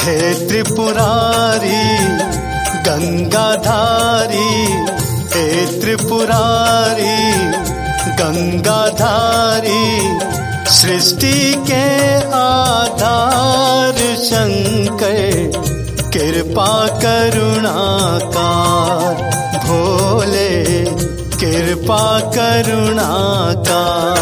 हे त्रिपुरारी गंगाधारी, हे त्रिपुरारी गंगाधारी, सृष्टि के आधार शंकर, कृपा करुणा का भोले, कृपा करुणा का।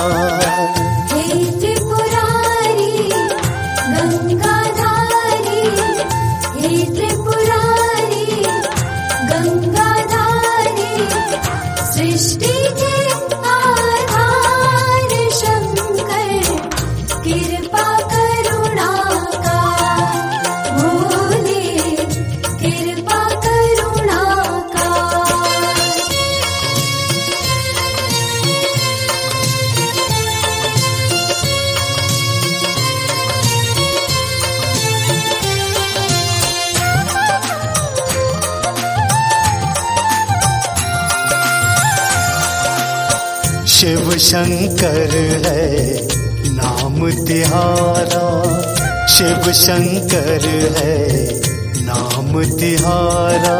शिव शंकर है नाम तिहारा, शिव शंकर है नाम तिहारा,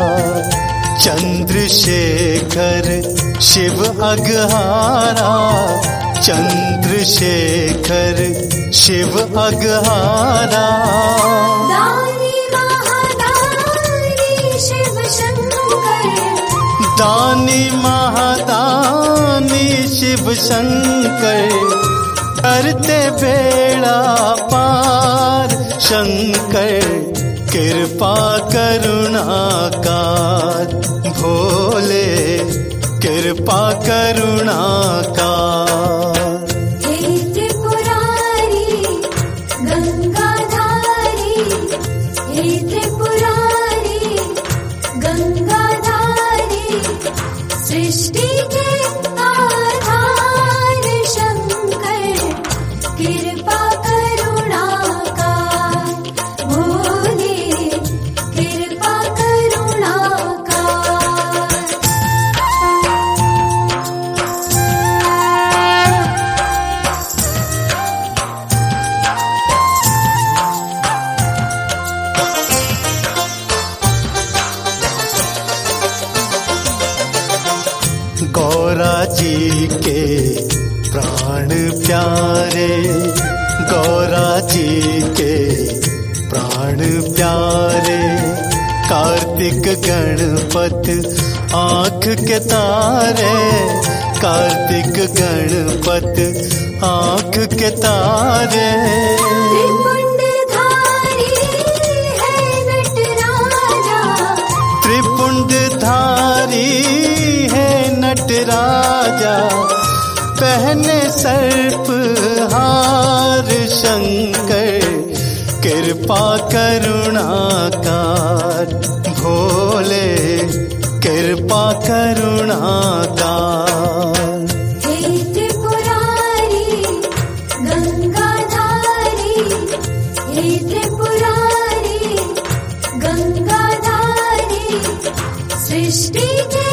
चंद्रशेखर शिव अगहारा, चंद्रशेखर शिव अगहारा। दानी महादानी शिव शंकर, दानी महादानी शिव शंकर, करते बेड़ा पार शंकर, कृपा करुणा का भोले, कृपा करुणा का। हे त्रिपुरारी गंगाधारी, हे त्रिपुरारी गंगाधारी, सृष्टि के आधार शंकर, कृपा करुणा का भोले, कृपा करुणा का। गौरा जी के प्राण प्यारे, गौरा जी के प्राण प्यारे, कार्तिक गणपत आँख के तारे, कार्तिक गणपत आँख के तारे। त्रिपुंडधारी है नटराजा, पहने सर्प हार शंकर, कृपा करुणा का भोले, कृपा करुणा का। हे त्रिपुरारी गंगाधारी, हे त्रिपुरारी गंगाधारी, सृष्टि के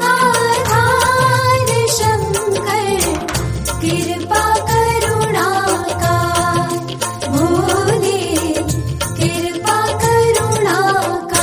आधार शंकर, कृपा करुणा का भोले, कृपा करुणा का।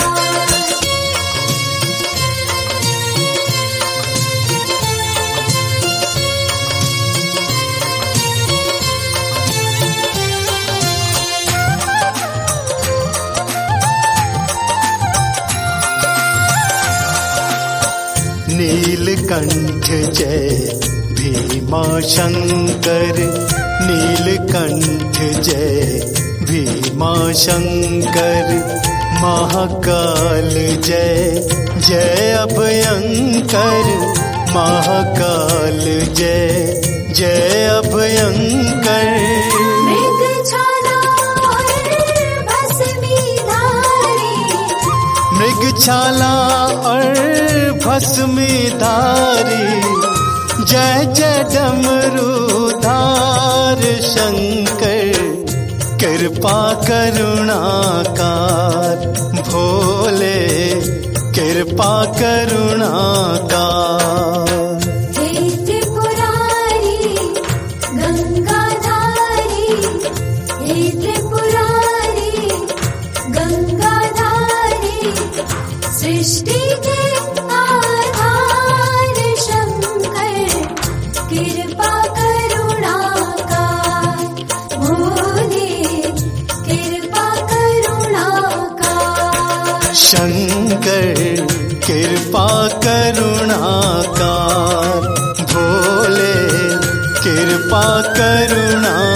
नीलकंठ जय भीमा शंकर, नीलकंठ जय भीमा शंकर, महाकाल जय जय अभयंकर, महाकाल जय जय अभयंकर। मृगछाला और भस्मीधारी, मृगछाला और भस्मीधारी, जय जय डमरूधार शंकर, कृपा करुणा का भोले, कृपा करुणा का। हे त्रिपुरारी गंगाधारी, हे त्रिपुरारी सृष्टि के आधार शंकर कृपा करुणा का भोले कृपा करुणा का शंकर कृपा करुणाकार भोले कृपा करुणा